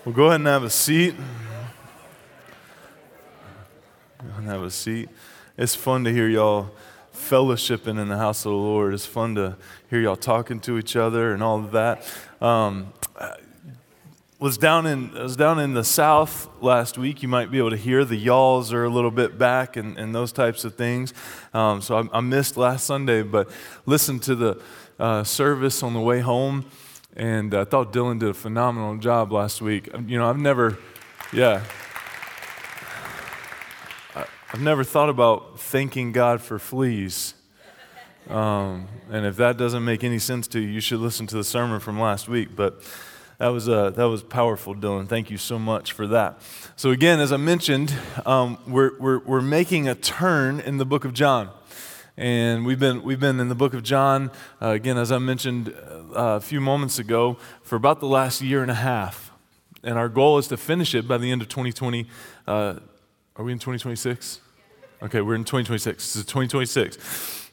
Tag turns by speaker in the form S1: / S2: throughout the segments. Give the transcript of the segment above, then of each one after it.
S1: Well, go ahead and have a seat. Go ahead and have a seat. It's fun to hear y'all fellowshipping in the house of the Lord. It's fun to hear y'all talking to each other and all of that. I was down in the South last week. You might be able to hear the y'alls are a little bit back and those types of things. So I missed last Sunday, but listened to the service on the way home. And I thought Dylan did a phenomenal job last week. You know, I've never thought about thanking God for fleas. And if that doesn't make any sense to you, you should listen to the sermon from last week. But that was powerful, Dylan. Thank you so much for that. So again, as I mentioned, we're making a turn in the book of John. And we've been in the book of John, again, as I mentioned a few moments ago, for about the last year and a half. And our goal is to finish it by the end of 2020. Are we in 2026? Okay, we're in 2026. This is 2026.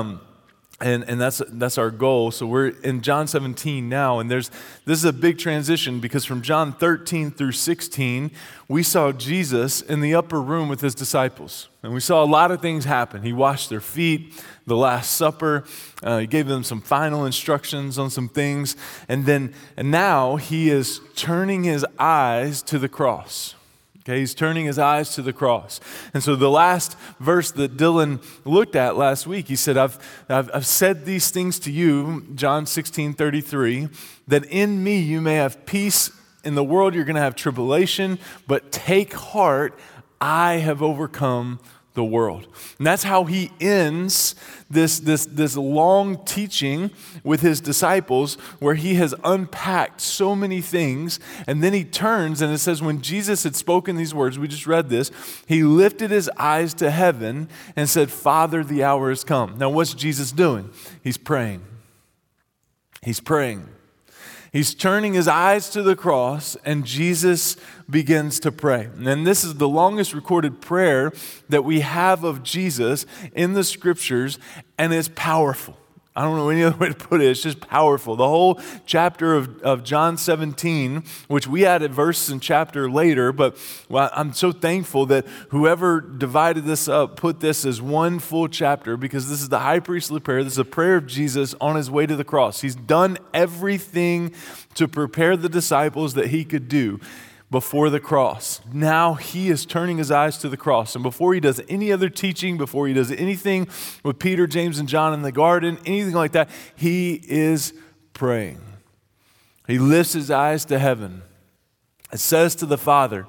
S1: And that's our goal. So we're in John 17 now, and this is a big transition because from John 13 through 16, we saw Jesus in the upper room with his disciples. And we saw a lot of things happen. He washed their feet, the Last Supper. He gave them some final instructions on some things. And now he is turning his eyes to the cross. Okay, he's turning his eyes to the cross. And so the last verse that Dylan looked at last week, he said, I've said these things to you, John 16:33, that in me you may have peace. In the world you're going to have tribulation, but take heart, I have overcome the world. And that's how he ends this long teaching with his disciples, where he has unpacked so many things. And then he turns, and it says, when Jesus had spoken these words, we just read this, he lifted his eyes to heaven and said, Father, the hour has come. Now, what's Jesus doing? He's praying. He's praying. He's turning his eyes to the cross, and Jesus begins to pray. And this is the longest recorded prayer that we have of Jesus in the scriptures, and it's powerful. I don't know any other way to put it. It's just powerful. The whole chapter of John 17, which we added verses and chapter later, but I'm so thankful that whoever divided this up put this as one full chapter, because this is the high priestly prayer. This is a prayer of Jesus on his way to the cross. He's done everything to prepare the disciples that he could do before the cross. Now he is turning his eyes to the cross. And before he does any other teaching, before he does anything with Peter, James, and John in the garden, anything like that, he is praying. He lifts his eyes to heaven. It says to the Father,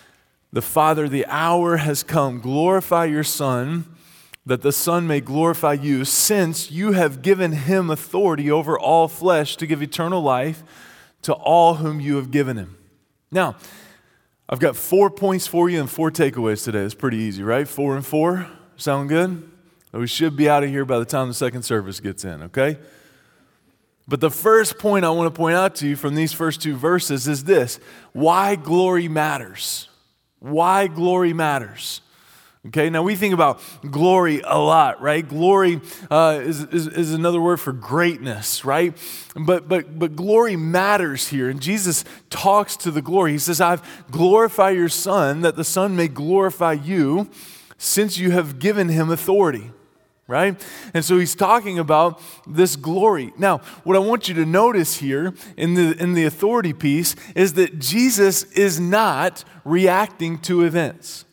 S1: the hour has come. Glorify your Son, that the Son may glorify you, since you have given him authority over all flesh to give eternal life to all whom you have given him. Now, I've got 4 points for you and 4 takeaways today. It's pretty easy, right? 4 and 4. Sound good? We should be out of here by the time the second service gets in, okay? But the first point I want to point out to you from these first 2 verses is this: why glory matters. Why glory matters. Okay, now we think about glory a lot, right? Glory is another word for greatness, right? But glory matters here, and Jesus talks to the glory. He says, I've glorified your Son, that the Son may glorify you, since you have given him authority, right? And so he's talking about this glory. Now, what I want you to notice here in the authority piece is that Jesus is not reacting to events.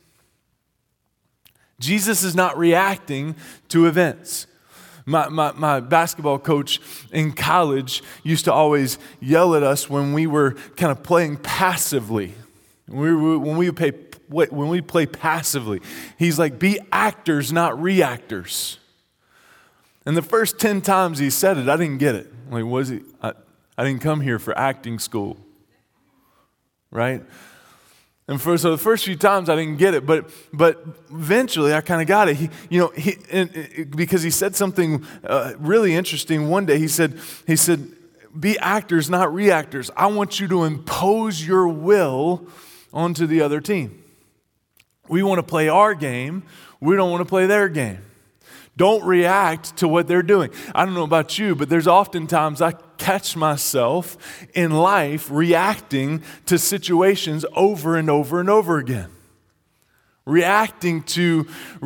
S1: Jesus is not reacting to events. My basketball coach in college used to always yell at us when we were kind of playing passively. When we play passively, he's like, be actors, not reactors. And the first 10 times he said it, I didn't get it. Like, what is he? I didn't come here for acting school, right? And so the first few times I didn't get it, but eventually I kind of got it. Because he said something really interesting one day. He said, be actors, not reactors. I want you to impose your will onto the other team. We want to play our game. We don't want to play their game. Don't react to what they're doing. I don't know about you, but there's oftentimes I catch myself in life reacting to situations over and over and over again. Reacting to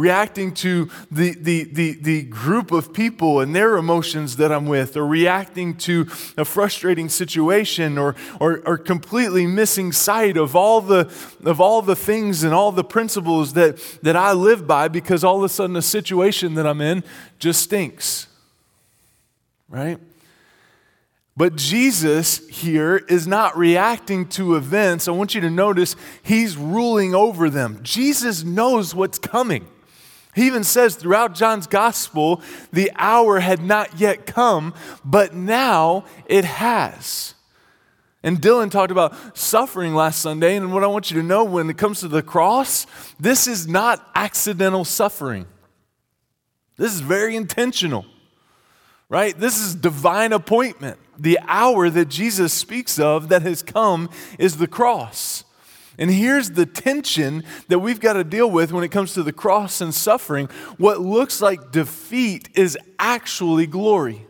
S1: the group of people and their emotions that I'm with, or reacting to a frustrating situation, or completely missing sight of all the things and all the principles that I live by, because all of a sudden a situation that I'm in just stinks. Right? But Jesus here is not reacting to events. I want you to notice he's ruling over them. Jesus knows what's coming. He even says throughout John's gospel, the hour had not yet come, but now it has. And Dylan talked about suffering last Sunday, and what I want you to know when it comes to the cross, this is not accidental suffering. This is very intentional. Right? This is divine appointment. The hour that Jesus speaks of that has come is the cross. And here's the tension that we've got to deal with when it comes to the cross and suffering. What looks like defeat is actually glory.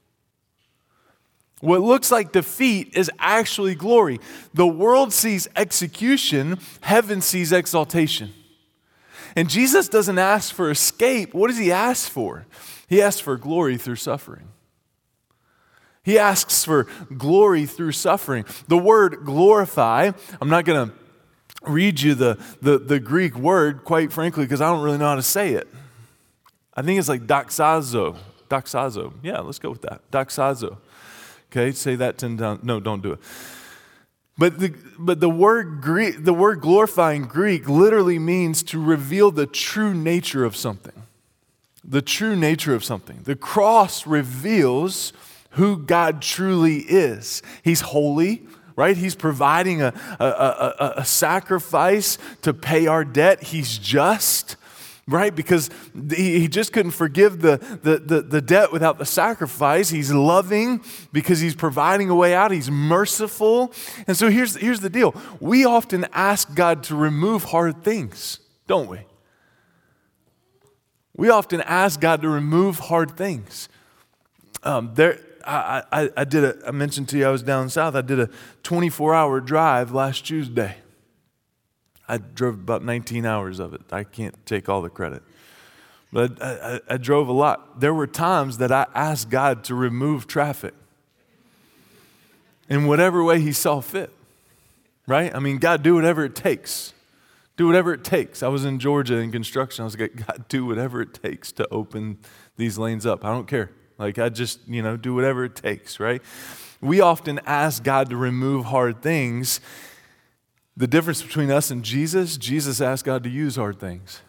S1: What looks like defeat is actually glory. The world sees execution, heaven sees exaltation. And Jesus doesn't ask for escape. What does he ask for? He asks for glory through suffering. He asks for glory through suffering. The word glorify, I'm not going to read you the Greek word, quite frankly, because I don't really know how to say it. I think it's like doxazo. Doxazo. Yeah, let's go with that. Doxazo. Okay, say that 10 times. No, don't do it. But the word glorifying Greek literally means to reveal the true nature of something. The true nature of something. The cross reveals who God truly is. He's holy, right? He's providing a sacrifice to pay our debt. He's just, right? Because he just couldn't forgive the debt without the sacrifice. He's loving because he's providing a way out. He's merciful. And so here's the deal. We often ask God to remove hard things, don't we? We often ask God to remove hard things. I mentioned to you I was down south. I did a 24-hour drive last Tuesday. I drove about 19 hours of it. I can't take all the credit. But I drove a lot. There were times that I asked God to remove traffic in whatever way he saw fit. Right? I mean, God, do whatever it takes. Do whatever it takes. I was in Georgia in construction. I was like, God, do whatever it takes to open these lanes up. I don't care. Like, I just, do whatever it takes, right? We often ask God to remove hard things. The difference between us and Jesus asked God to use hard things.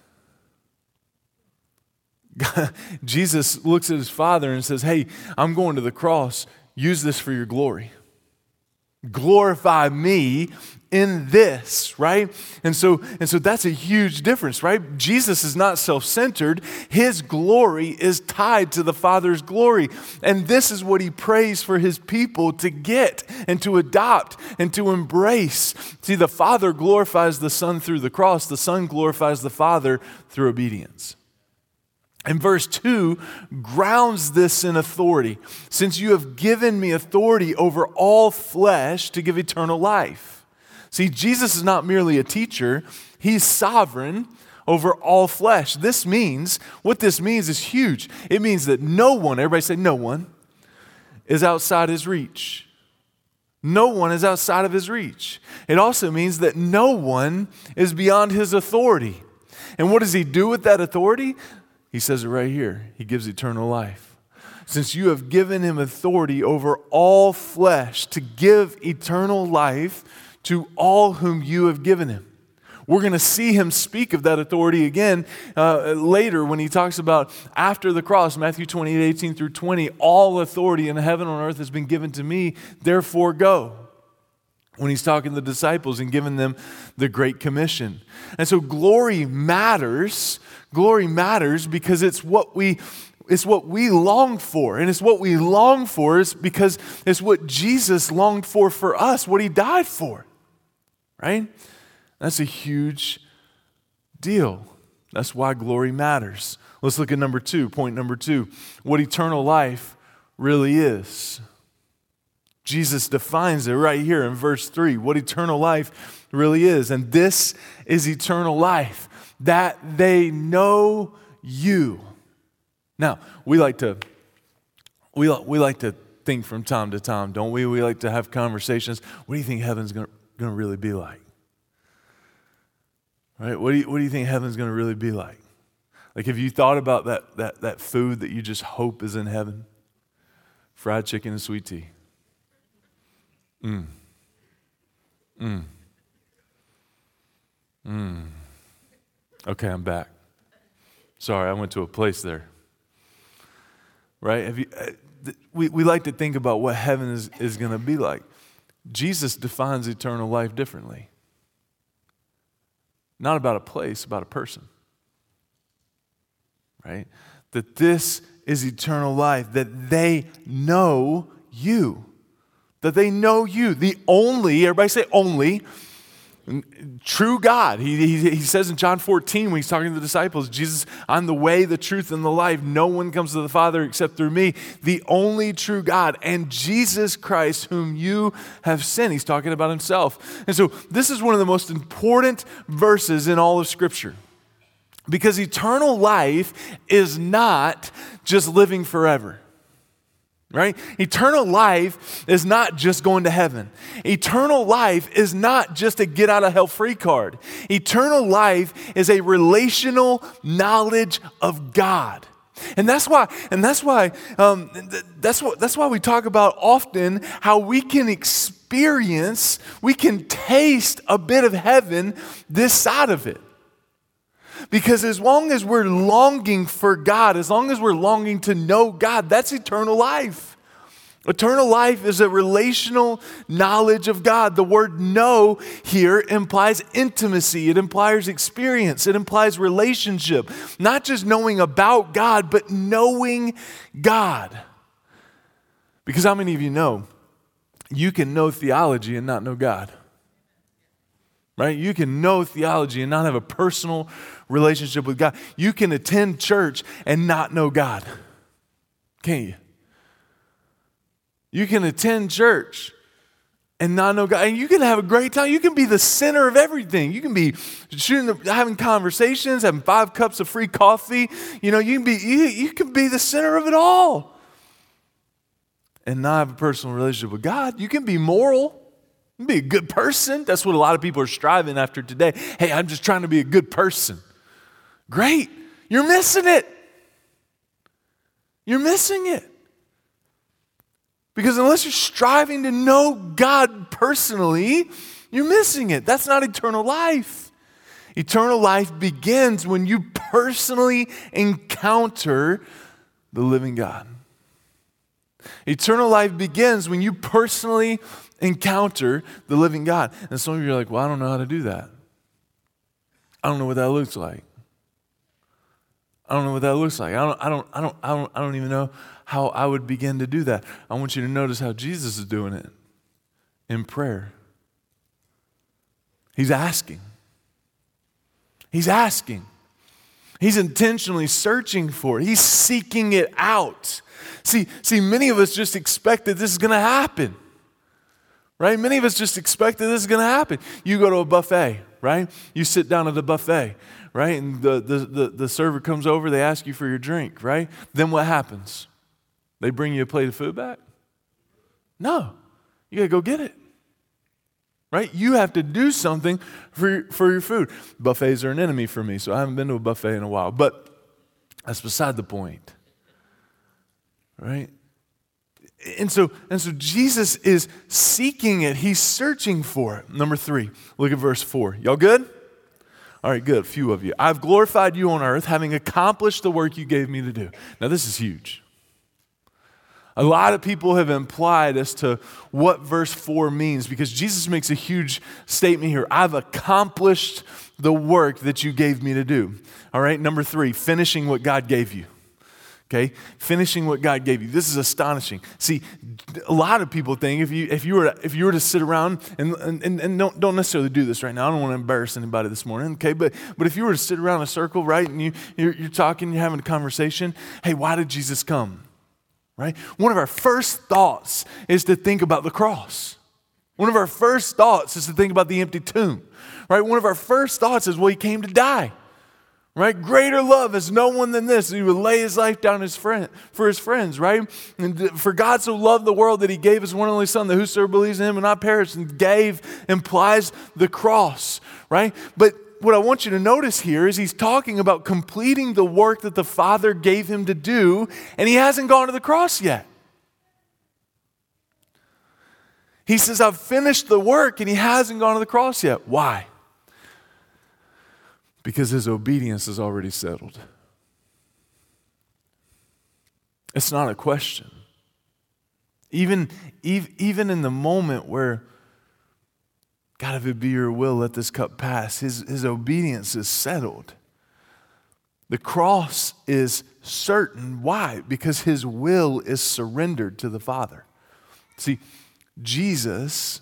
S1: Jesus looks at his Father and says, hey, I'm going to the cross. Use this for your glory. Glorify me in this, right? And so that's a huge difference, right? Jesus is not self-centered. His glory is tied to the Father's glory. And this is what he prays for his people to get and to adopt and to embrace. See, the Father glorifies the Son through the cross. The Son glorifies the Father through obedience. And verse 2 grounds this in authority. Since you have given me authority over all flesh to give eternal life. See, Jesus is not merely a teacher. He's sovereign over all flesh. What this means is huge. It means that no one, everybody say no one, is outside his reach. No one is outside of his reach. It also means that no one is beyond his authority. And what does he do with that authority? He says it right here. He gives eternal life. Since you have given him authority over all flesh to give eternal life to all whom you have given him. We're going to see him speak of that authority again later when he talks about after the cross, Matthew 28:18 through 20, all authority in heaven and on earth has been given to me, therefore go. When he's talking to the disciples and giving them the Great Commission. And so glory matters. Glory matters because it's what we long for. And it's what we long for is because it's what Jesus longed for us, what he died for. Right? That's a huge deal. That's why glory matters. Let's look at point number two, what eternal life really is. Jesus defines it right here in verse 3, what eternal life really is. And this is eternal life, that they know you. Now, we like to think from time to time, don't we? We like to have conversations. What do you think heaven's going to really be like? Right? What do you think heaven's going to really be like? Like, have you thought about that food that you just hope is in heaven? Fried chicken and sweet tea. Okay, I'm back. Sorry, I went to a place there. Right? We like to think about what heaven is going to be like. Jesus defines eternal life differently. Not about a place, about a person. Right? That this is eternal life, that they know you. That they know you, the only, everybody say only, true God. He says in John 14 when he's talking to the disciples, Jesus, I'm the way, the truth, and the life. No one comes to the Father except through me. The only true God and Jesus Christ whom you have sent. He's talking about himself. And so this is one of the most important verses in all of Scripture. Because eternal life is not just living forever. Right? Eternal life is not just going to heaven. Eternal life is not just a get out of hell free card. Eternal life is a relational knowledge of God. And that's why we talk about often how we can experience, we can taste a bit of heaven this side of it. Because as long as we're longing for God, as long as we're longing to know God, that's eternal life. Eternal life is a relational knowledge of God. The word know here implies intimacy. It implies experience. It implies relationship. Not just knowing about God, but knowing God. Because how many of you know you can know theology and not know God? Right? You can know theology and not have a personal relationship with God. You can attend church and not know God. Can't you? You can attend church and not know God. And you can have a great time. You can be the center of everything. You can be having conversations, having 5 cups of free coffee. You can be the center of it all. And not have a personal relationship with God. You can be moral. Be a good person. That's what a lot of people are striving after today. Hey, I'm just trying to be a good person. Great. You're missing it. You're missing it. Because unless you're striving to know God personally, you're missing it. That's not eternal life. Eternal life begins when you personally encounter the living God. Eternal life begins when you personally encounter the living God. And some of you are like, well, I don't know how to do that. I don't know what that looks like. I don't know what that looks like. I don't even know how I would begin to do that. I want you to notice how Jesus is doing it in prayer. He's asking. He's asking. He's intentionally searching for it. He's seeking it out. See, many of us just expect that this is going to happen. Right? Many of us just expect that this is going to happen. You go to a buffet, right? You sit down at the buffet, right? And the server comes over, they ask you for your drink, right? Then what happens? They bring you a plate of food back? No. You got to go get it. Right? You have to do something for your food. Buffets are an enemy for me, so I haven't been to a buffet in a while. But that's beside the point. Right? And so Jesus is seeking it. He's searching for it. Number 3, look at verse 4. Y'all good? All right, good. A few of you. I've glorified you on earth, having accomplished the work you gave me to do. Now, this is huge. A lot of people have implied as to what verse 4 means because Jesus makes a huge statement here. I've accomplished the work that you gave me to do. All right, number 3, finishing what God gave you. Okay, finishing what God gave you. This is astonishing. See, a lot of people think if you were to sit around and don't necessarily do this right now. I don't want to embarrass anybody this morning. Okay, but if you were to sit around in a circle, right, and you're talking, you're having a conversation. Hey, why did Jesus come? Right. One of our first thoughts is to think about the cross. One of our first thoughts is to think about the empty tomb. Right. One of our first thoughts is, well, he came to die. Right? Greater love has no one than this. He would lay his life down for his friends, right? And for God so loved the world that he gave his one and only son, that whosoever believes in him will not perish. And gave implies the cross, right? But what I want you to notice here is he's talking about completing the work that the Father gave him to do, and he hasn't gone to the cross yet. He says, I've finished the work, and he hasn't gone to the cross yet. Why? Because his obedience is already settled. It's not a question. Even in the moment where, God, if it be your will, let this cup pass, his obedience is settled. The cross is certain. Why? Because his will is surrendered to the Father. See, Jesus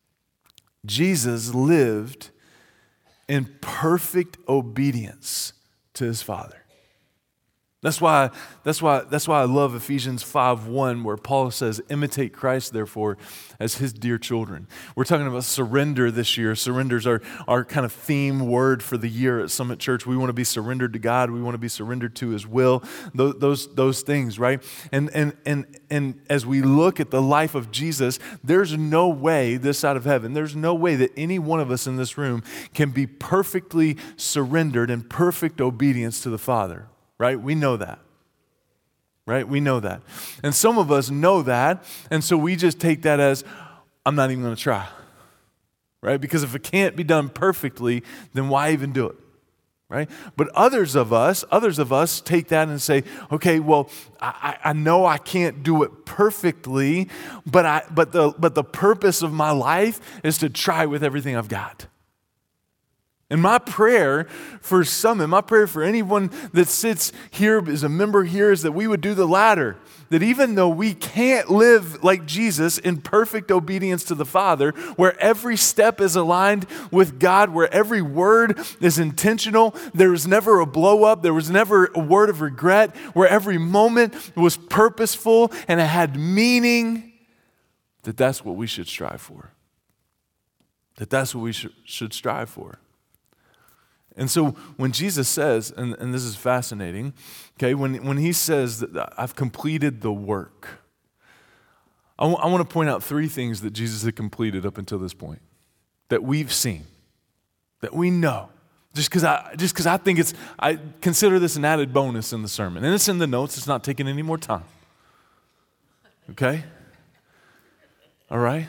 S1: lived in perfect obedience to his Father. That's why I love Ephesians 5:1, where Paul says, imitate Christ, therefore, as his dear children. We're talking about surrender this year. Surrender's our kind of theme word for the year at Summit Church. We want to be surrendered to God. We want to be surrendered to his will. Those things, right? And as we look at the life of Jesus, there's no way this side of heaven, there's no way that any one of us in this room can be perfectly surrendered in perfect obedience to the Father. Right? We know that. Right? We know that. And some of us know that, and so we just take that as, I'm not even going to try. Right? Because if it can't be done perfectly, then why even do it? Right? But others of us take that and say, okay, well, I know I can't do it perfectly, but the purpose of my life is to try with everything I've got. And my prayer for Summit, my prayer for anyone that sits here as a member here, is that we would do the latter. That even though we can't live like Jesus in perfect obedience to the Father, where every step is aligned with God, where every word is intentional, there was never a blow up, there was never a word of regret, where every moment was purposeful and it had meaning, that's what we should strive for. That's what we should strive for. And so when Jesus says, and this is fascinating, okay, when he says that I've completed the work, I want to point out three things that Jesus had completed up until this point, that we've seen, that we know. Just because I think I consider this an added bonus in the sermon. And it's in the notes, it's not taking any more time. Okay? All right?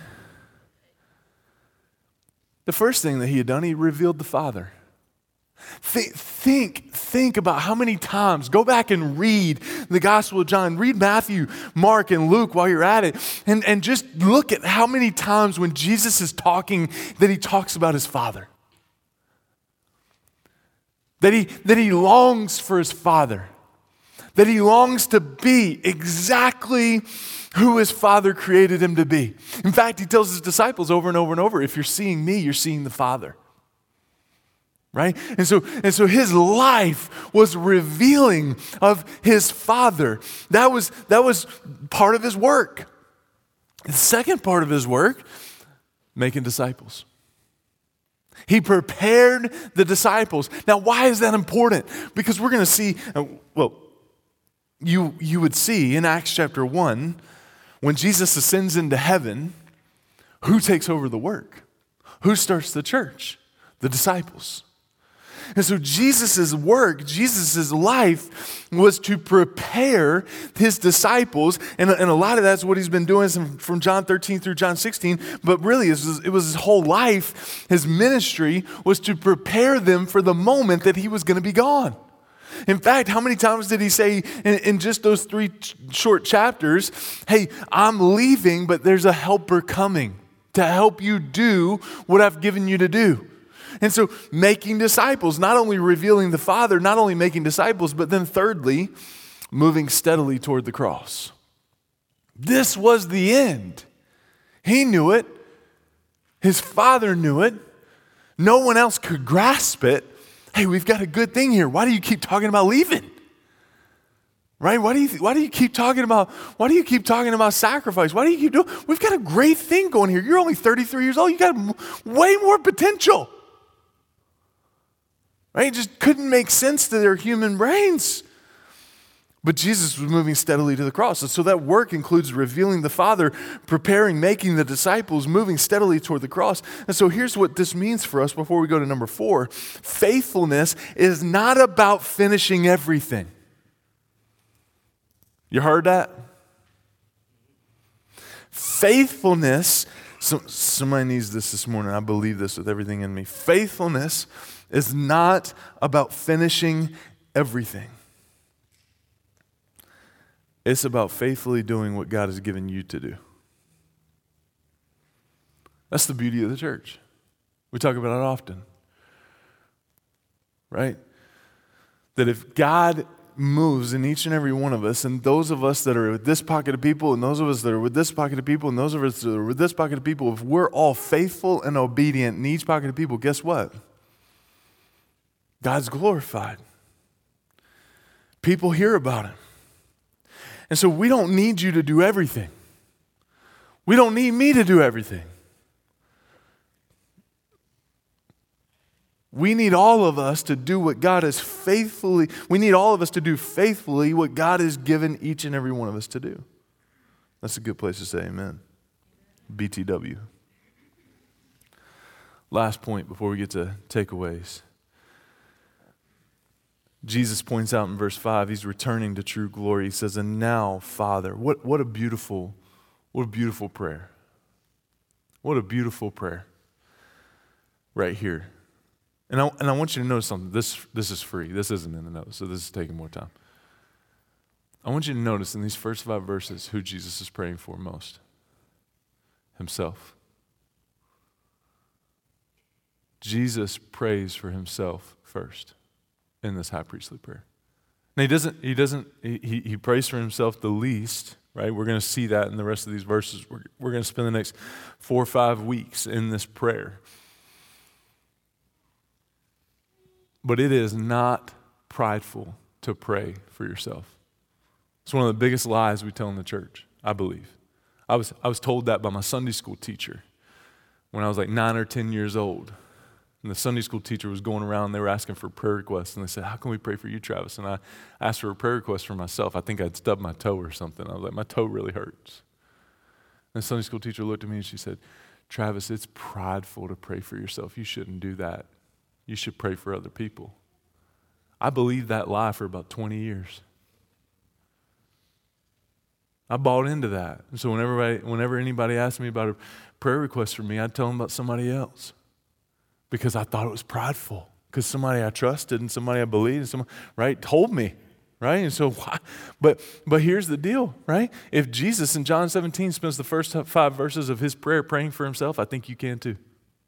S1: The first thing that he had done, he revealed the Father. Think about how many times, go back and read the Gospel of John, read Matthew, Mark, and Luke while you're at it, and just look at how many times when Jesus is talking that he talks about his Father. That he longs for his Father. That he longs to be exactly who his Father created him to be. In fact, he tells his disciples over and over and over, if you're seeing me, you're seeing the Father. Right? And so his life was revealing of his Father. That was part of his work. The second part of his work, making disciples. He prepared the disciples. Now, why is that important? Because we're going to see, you would see in Acts chapter 1, when Jesus ascends into heaven, who takes over the work? Who starts the church? The disciples. And so Jesus' work, Jesus' life was to prepare his disciples, and a lot of that's what he's been doing from John 13 through John 16, but really it was his whole life, his ministry was to prepare them for the moment that he was going to be gone. In fact, how many times did he say in just those 3 short chapters, hey, I'm leaving, but there's a helper coming to help you do what I've given you to do. And so making disciples, not only revealing the Father, not only making disciples, but then thirdly, moving steadily toward the cross. This was the end. He knew it. His Father knew it. No one else could grasp it. Hey, we've got a good thing here. Why do you keep talking about leaving? Right? Why do you keep talking about sacrifice? Why do you keep doing? We've got a great thing going here. You're only 33 years old. You got way more potential. Right? It just couldn't make sense to their human brains. But Jesus was moving steadily to the cross. And so that work includes revealing the Father, preparing, making the disciples, moving steadily toward the cross. And so here's what this means for us before we go to number 4. Faithfulness is not about finishing everything. You heard that? Faithfulness, somebody needs this morning. I believe this with everything in me. Faithfulness is not about finishing everything. It's about faithfully doing what God has given you to do. That's the beauty of the church. We talk about it often. Right? That if God moves in each and every one of us, and those of us that are with this pocket of people, and those of us that are with this pocket of people, and those of us that are with this pocket of people, if we're all faithful and obedient in each pocket of people, guess what? God's glorified. People hear about Him. And so we don't need you to do everything. We don't need me to do everything. We need all of us to do what God has faithfully, we need all of us to do faithfully what God has given each and every one of us to do. That's a good place to say amen. BTW. Last point before we get to takeaways. Jesus points out in verse 5, He's returning to true glory. He says, and now, Father, what a beautiful prayer. What a beautiful prayer right here. And I want you to notice something. This is free. This isn't in the notes, so this is taking more time. I want you to notice in these first 5 verses who Jesus is praying for most. Himself. Jesus prays for Himself first in this high priestly prayer. Now he prays for Himself the least, right? We're going to see that in the rest of these verses. We're going to spend the next 4 or 5 weeks in this prayer. But it is not prideful to pray for yourself. It's one of the biggest lies we tell in the church, I believe. I was told that by my Sunday school teacher when I was like 9 or 10 years old. And the Sunday school teacher was going around, they were asking for prayer requests, and they said, how can we pray for you, Travis? And I asked for a prayer request for myself. I think I'd stubbed my toe or something. I was like, my toe really hurts. And the Sunday school teacher looked at me and she said, Travis, it's prideful to pray for yourself. You shouldn't do that. You should pray for other people. I believed that lie for about 20 years. I bought into that. And so whenever anybody asked me about a prayer request for me, I'd tell them about somebody else. Because I thought it was prideful. Because somebody I trusted and somebody I believed and someone, right, told me. Right? And so, but here's the deal, right? If Jesus in John 17 spends the first 5 verses of His prayer praying for Himself, I think you can too.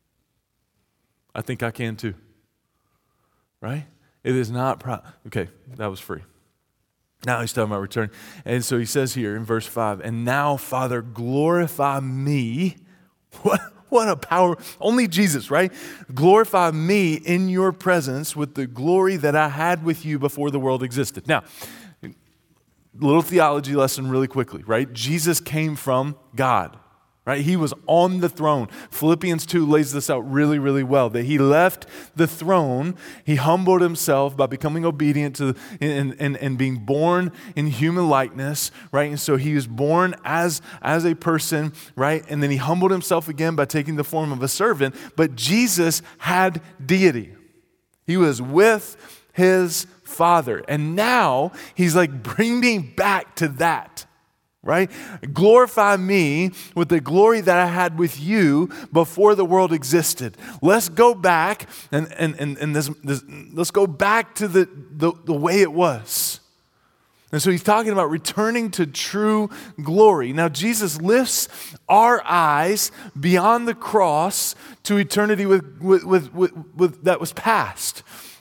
S1: I think I can too. Right? It is not okay, that was free. Now He's talking about return. And so He says here in verse 5, and now, Father, glorify me. What a power. Only Jesus, right? Glorify me in your presence with the glory that I had with you before the world existed. Now, little theology lesson really quickly, right? Jesus came from God, right? He was on the throne. Philippians 2 lays this out really, really well, that He left the throne. He humbled Himself by becoming obedient to and being born in human likeness, right? And so He was born as a person, right? And then He humbled Himself again by taking the form of a servant. But Jesus had deity. He was with His Father. And now He's like, bring me back to that. Right? Glorify me with the glory that I had with you before the world existed. Let's go back and let's go back to the way it was. And so He's talking about returning to true glory. Now Jesus lifts our eyes beyond the cross to eternity with that was past.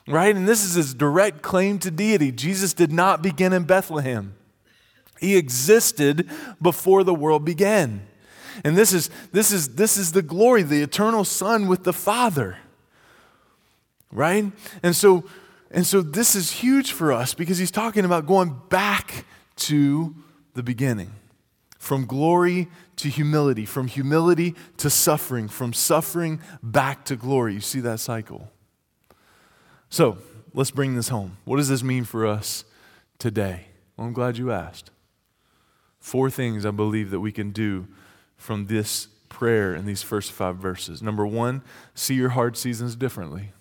S1: right? And this is his direct claim to deity. Jesus did not begin in Bethlehem. He existed before the world began. And this is the glory, the eternal Son with the Father, right? And so this is huge for us because he's talking about going back to the beginning. From glory to humility, from humility to suffering, from suffering back to glory. You see that cycle. So let's bring this home. What does this mean for us today? Well, I'm glad you asked. 4 things I believe that we can do from this prayer in these first 5 verses. Number 1, see your hard seasons differently.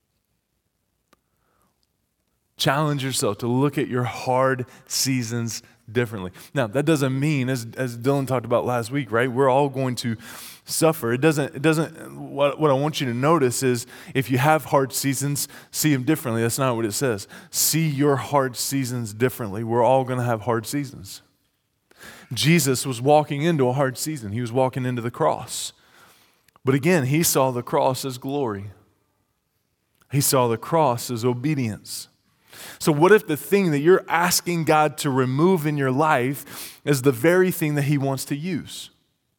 S1: Challenge yourself to look at your hard seasons differently. Now, that doesn't mean, as Dylan talked about last week, right? We're all going to suffer. It doesn't. What I want you to notice is if you have hard seasons, see them differently. That's not what it says. See your hard seasons differently. We're all going to have hard seasons. Jesus was walking into a hard season. He was walking into the cross. But again, he saw the cross as glory. He saw the cross as obedience. So what if the thing that you're asking God to remove in your life is the very thing that he wants to use?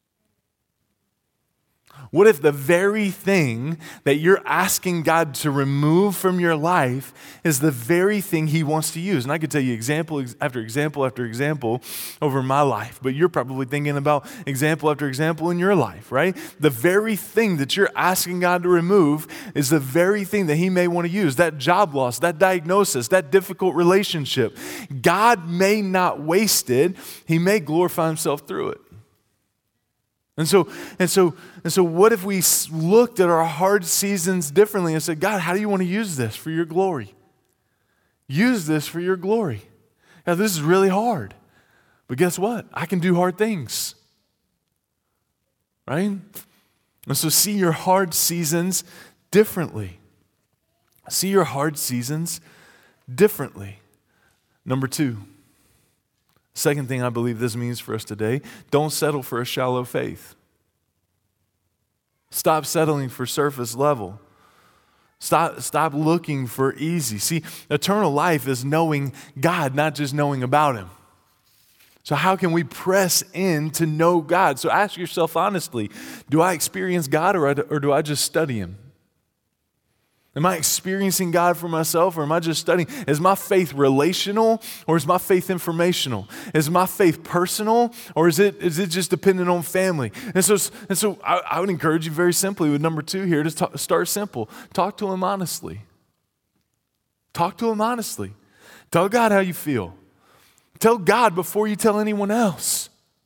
S1: What if the very thing that you're asking God to remove from your life is the very thing he wants to use? And I could tell you example after example after example over my life, but you're probably thinking about example after example in your life, right? The very thing that you're asking God to remove is the very thing that he may want to use. That job loss, that diagnosis, that difficult relationship. God may not waste it. He may glorify himself through it. And so what if we looked at our hard seasons differently and said, God, how do you want to use this for your glory? Use this for your glory. Now, this is really hard. But guess what? I can do hard things. Right? And so see your hard seasons differently. See your hard seasons differently. Number 2. Second thing I believe this means for us today, don't settle for a shallow faith. Stop settling for surface level. Stop looking for easy. See, eternal life is knowing God, not just knowing about him. So how can we press in to know God? So ask yourself honestly, do I experience God or do I just study him? Am I experiencing God for myself or am I just studying? Is my faith relational or is my faith informational? Is my faith personal or is it just dependent on family? And so I would encourage you very simply with number 2 here to start simple. Talk to him honestly. Talk to him honestly. Tell God how you feel. Tell God before you tell anyone else.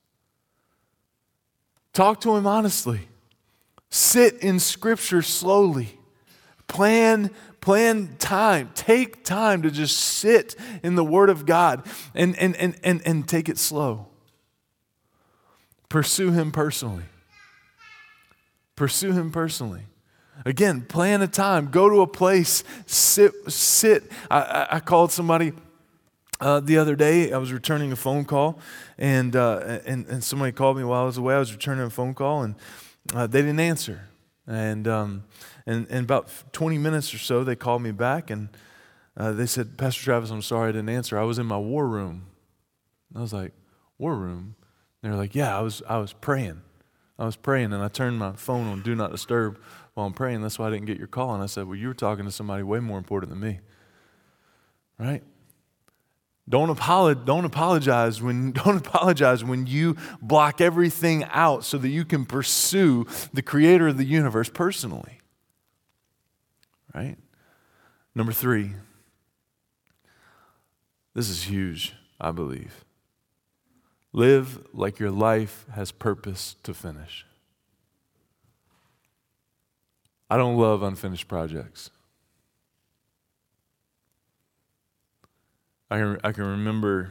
S1: Talk to him honestly. Sit in Scripture slowly. Plan time. Take time to just sit in the Word of God and take it slow. Pursue him personally. Pursue him personally. Again, plan a time. Go to a place. Sit. I called somebody the other day. I was returning a phone call, and somebody called me while I was away. I was returning a phone call, and they didn't answer. And about 20 minutes or so, they called me back, and they said, Pastor Travis, I'm sorry I didn't answer. I was in my war room. And I was like, war room? And they were like, yeah, I was praying. I was praying, and I turned my phone on Do Not Disturb while I'm praying. That's why I didn't get your call. And I said, well, you were talking to somebody way more important than me. Right? Don't apologize when you block everything out so that you can pursue the creator of the universe personally. Right? Number 3. This is huge, I believe. Live like your life has purpose to finish. I don't love unfinished projects. I can remember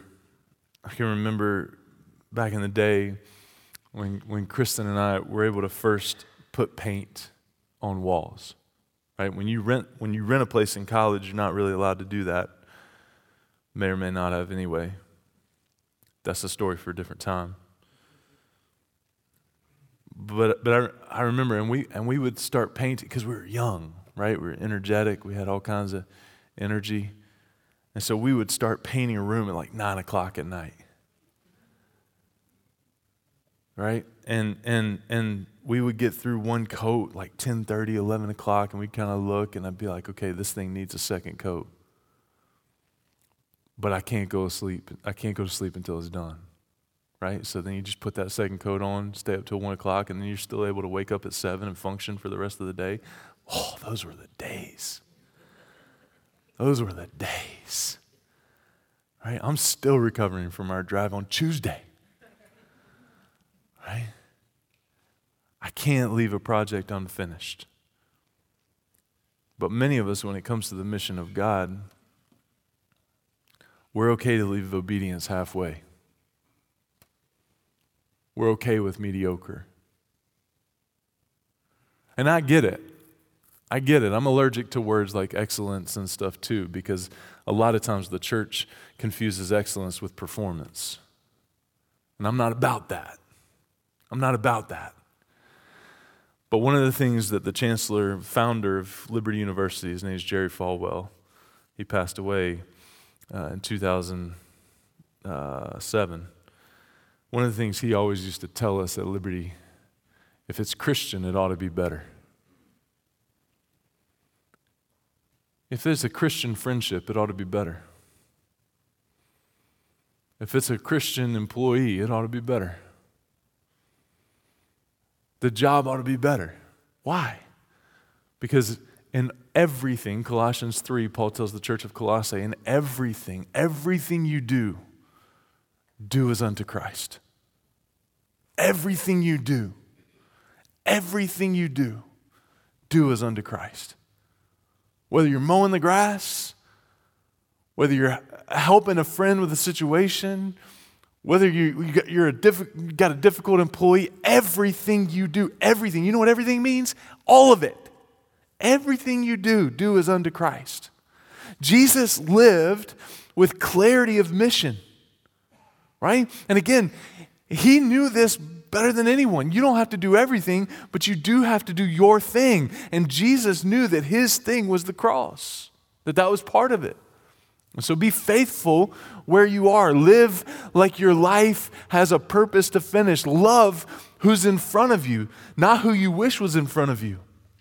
S1: back in the day when Kristen and I were able to first put paint on walls. Right? When you rent a place in college, you're not really allowed to do that. May or may not have anyway. That's a story for a different time. But I remember, and we would start painting because we were young. right? We were energetic. We had all kinds of energy. And so we would start painting a room at like 9 o'clock at night. Right? And we would get through one coat like 10:30, 11 o'clock, and we'd kind of look, and I'd be like, okay, this thing needs a second coat. But I can't go to sleep. I can't go to sleep until it's done. Right? So then you just put that second coat on, stay up till 1 o'clock, and then you're still able to wake up at 7 and function for the rest of the day. Oh, those were the days. Those were the days. Right? I'm still recovering from our drive on Tuesday. Right? I can't leave a project unfinished. But many of us, when it comes to the mission of God, we're okay to leave obedience halfway. We're okay with mediocre. And I get it. I get it. I'm allergic to words like excellence and stuff too, because a lot of times the church confuses excellence with performance. And I'm not about that. I'm not about that. But one of the things that the chancellor, founder of Liberty University, his name is Jerry Falwell, he passed away in 2007. One of the things he always used to tell us at Liberty, if it's Christian, it ought to be better. If there's a Christian friendship, it ought to be better. If it's a Christian employee, it ought to be better. The job ought to be better. Why? Because in everything, Colossians 3, Paul tells the church of Colossae, in everything you do as unto Christ. Everything you do as unto Christ. Whether you're mowing the grass, whether you're helping a friend with a situation, whether you got a difficult employee, everything you do, everything. You know what everything means? All of it. Everything you do as unto Christ. Jesus lived with clarity of mission, right? And again, he knew this better than anyone. You don't have to do everything, but you do have to do your thing. And Jesus knew that his thing was the cross, that was part of it. So be faithful where you are. Live like your life has a purpose to finish. Love who's in front of you, not who you wish was in front of you.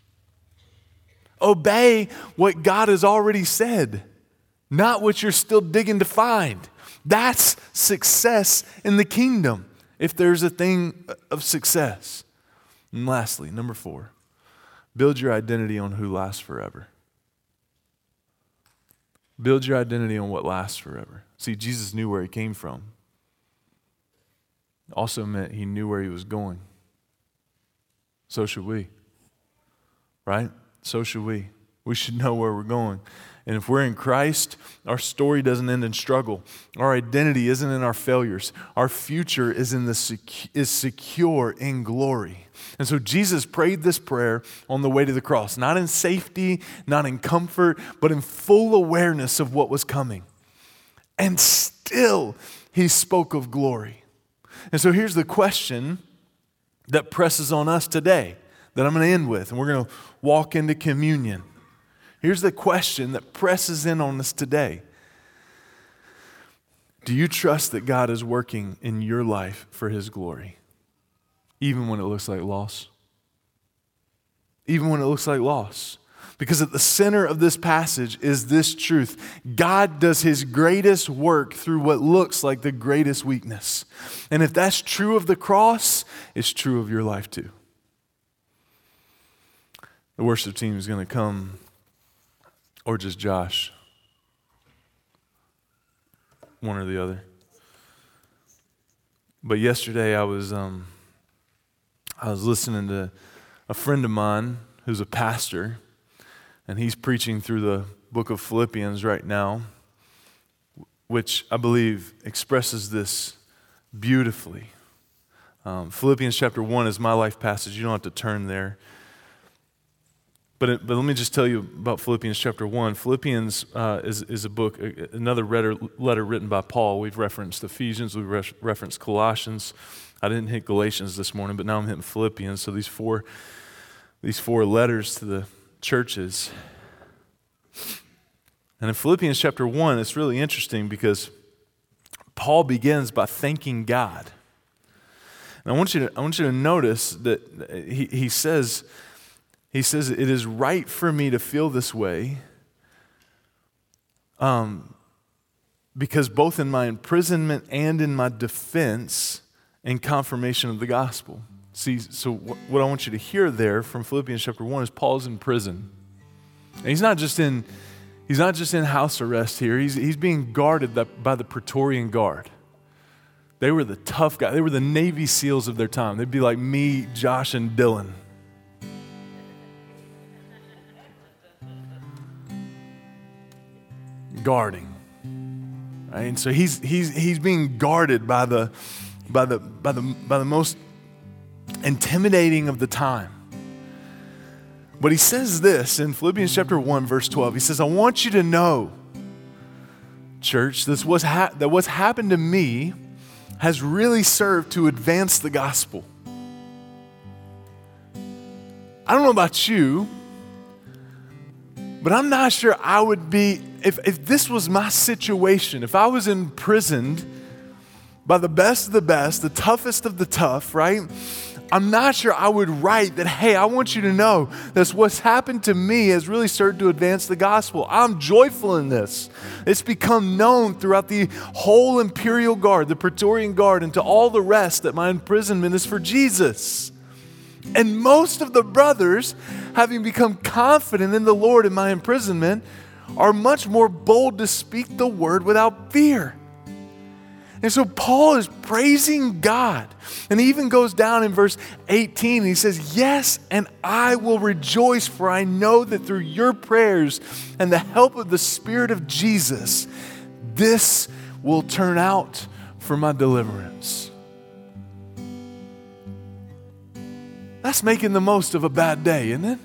S1: Obey what God has already said, not what you're still digging to find. That's success in the kingdom, if there's a thing of success. And lastly, number 4, build your identity on who lasts forever. Build your identity on what lasts forever. See, Jesus knew where he came from. Also meant he knew where he was going. So should we. Right? So should we. We should know where we're going. And if we're in Christ, our story doesn't end in struggle. Our identity isn't in our failures. Our future is secure in glory. And so Jesus prayed this prayer on the way to the cross, not in safety, not in comfort, but in full awareness of what was coming. And still, he spoke of glory. And so here's the question that presses on us today that I'm going to end with, and we're going to walk into communion. Here's the question that presses in on us today. Do you trust that God is working in your life for his glory? Even when it looks like loss? Even when it looks like loss? Because at the center of this passage is this truth. God does his greatest work through what looks like the greatest weakness. And if that's true of the cross, it's true of your life too. The worship team is going to come, or just Josh. One or the other. But yesterday I was listening to a friend of mine who's a pastor, and he's preaching through the book of Philippians right now, which I believe expresses this beautifully. Philippians chapter 1 is my life passage. You don't have to turn there. But let me just tell you about Philippians chapter 1. Philippians is a book, another letter written by Paul. We've referenced Ephesians, we've referenced Colossians. I didn't hit Galatians this morning, but now I'm hitting Philippians. So these four letters to churches. And in Philippians chapter 1, it's really interesting because Paul begins by thanking God. And I want you to notice that he says, it is right for me to feel this way because both in my imprisonment and in my defense and confirmation of the gospel. See, so what I want you to hear there from Philippians chapter 1 is Paul's in prison. And he's not just in house arrest here. He's being guarded by the Praetorian Guard. They were the tough guys. They were the Navy SEALs of their time. They'd be like me, Josh, and Dylan. Guarding. Right? And so he's being guarded by the most intimidating of the time. But he says this in Philippians chapter 1, verse 12. He says, I want you to know, church, that what's happened to me has really served to advance the gospel. I don't know about you, but I'm not sure I would be, if this was my situation, if I was imprisoned by the best of the best, the toughest of the tough, right? I'm not sure I would write that, hey, I want you to know that what's happened to me has really served to advance the gospel. I'm joyful in this. It's become known throughout the whole imperial guard, the Praetorian Guard, and to all the rest that my imprisonment is for Jesus. And most of the brothers, having become confident in the Lord in my imprisonment, are much more bold to speak the word without fear. And so Paul is praising God. And he even goes down in verse 18 and he says, yes, and I will rejoice, for I know that through your prayers and the help of the Spirit of Jesus, this will turn out for my deliverance. That's making the most of a bad day, isn't it?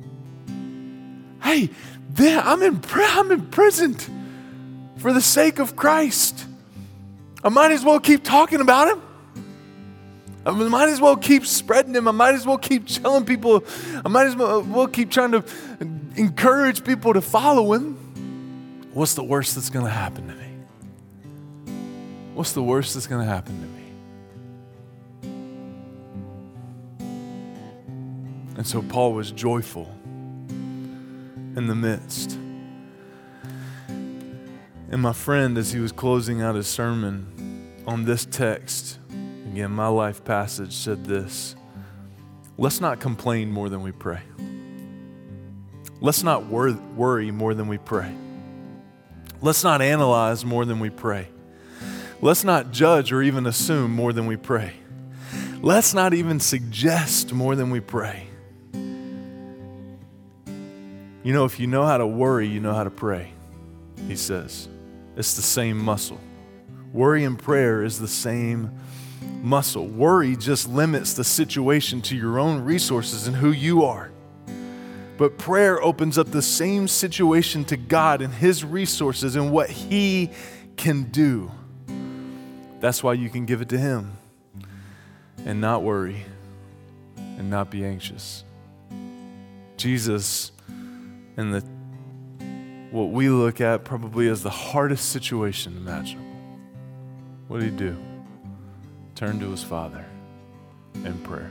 S1: Hey, I'm imprisoned for the sake of Christ. I might as well keep talking about him. I might as well keep spreading him. I might as well keep telling people. I might as well keep trying to encourage people to follow him. What's the worst that's going to happen to me? What's the worst that's going to happen to me? And so Paul was joyful in the midst. And my friend, as he was closing out his sermon on this text, again, my life passage said this: let's not complain more than we pray. Let's not worry more than we pray. Let's not analyze more than we pray. Let's not judge or even assume more than we pray. Let's not even suggest more than we pray. You know, if you know how to worry, you know how to pray, he says. It's the same muscle. Worry and prayer is the same muscle. Worry just limits the situation to your own resources and who you are. But prayer opens up the same situation to God and his resources and what he can do. That's why you can give it to him and not worry and not be anxious. Jesus, in what we look at probably as the hardest situation imaginable, what did he do? Turn to his Father in prayer.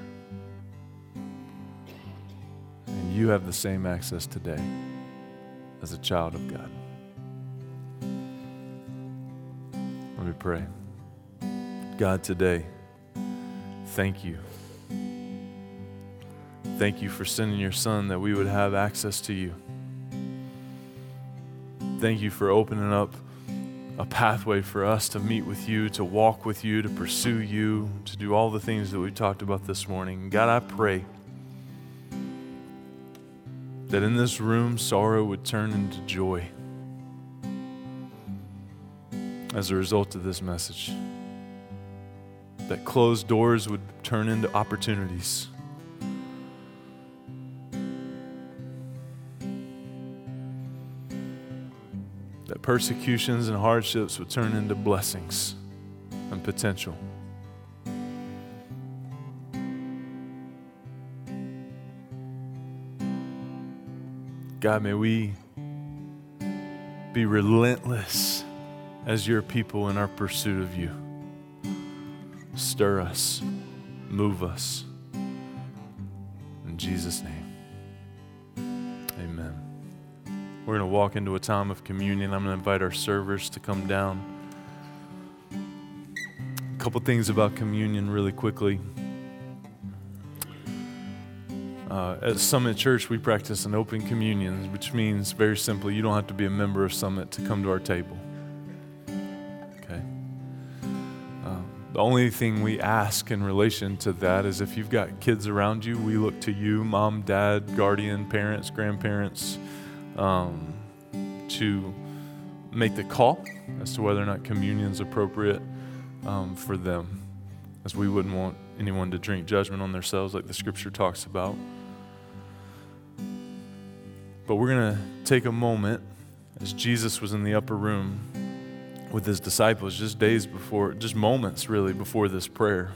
S1: And you have the same access today as a child of God. Let me pray. God, today, thank you. Thank you for sending your Son that we would have access to you. Thank you for opening up a pathway for us to meet with you, to walk with you, to pursue you, to do all the things that we talked about this morning. God, I pray that in this room, sorrow would turn into joy as a result of this message. That closed doors would turn into opportunities. That persecutions and hardships would turn into blessings and potential. God, may we be relentless as your people in our pursuit of you. Stir us, move us. In Jesus' name, amen. We're going to walk into a time of communion. I'm going to invite our servers to come down. A couple things about communion really quickly. At Summit Church, we practice an open communion, which means, very simply, you don't have to be a member of Summit to come to our table. Okay? The only thing we ask in relation to that is if you've got kids around you, we look to you, mom, dad, guardian, parents, grandparents, to make the call as to whether or not communion is appropriate for them, as we wouldn't want anyone to drink judgment on themselves like the scripture talks about. But we're going to take a moment as Jesus was in the upper room with his disciples just moments really before this prayer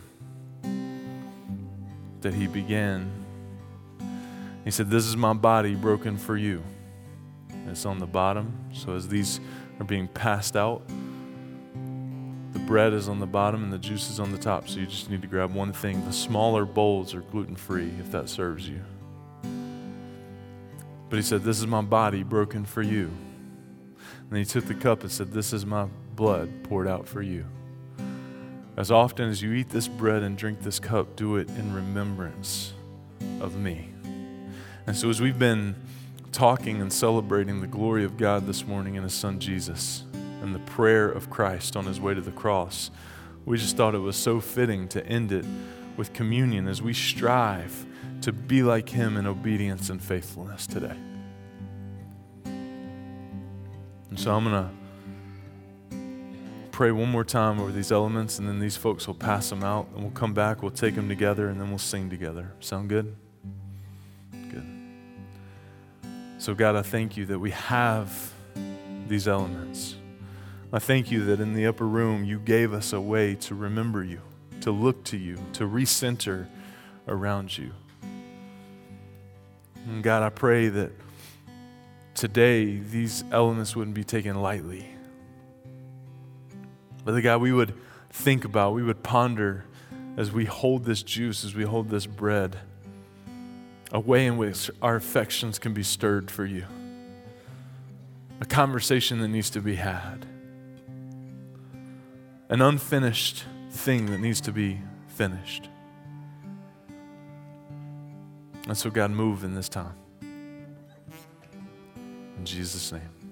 S1: that he began. He said, "This is my body broken for you." And it's on the bottom. So as these are being passed out, the bread is on the bottom and the juice is on the top. So you just need to grab one thing. The smaller bowls are gluten-free if that serves you. But he said, "This is my body broken for you." And then he took the cup and said, "This is my blood poured out for you. As often as you eat this bread and drink this cup, do it in remembrance of me." And so as we've been talking and celebrating the glory of God this morning in his son Jesus and the prayer of Christ on his way to the cross, we just thought it was so fitting to end it with communion as we strive to be like him in obedience and faithfulness today. And so I'm going to pray one more time over these elements, and then these folks will pass them out, and we'll come back, we'll take them together, and then we'll sing together. Sound good? Good. So God, I thank you that we have these elements. I thank you that in the upper room you gave us a way to remember you, to look to you, to recenter around you. And God, I pray that today these elements wouldn't be taken lightly. But God, we would think about, we would ponder as we hold this juice, as we hold this bread, a way in which our affections can be stirred for you. A conversation that needs to be had. An unfinished thing that needs to be finished. And so God, move in this time. In Jesus' name.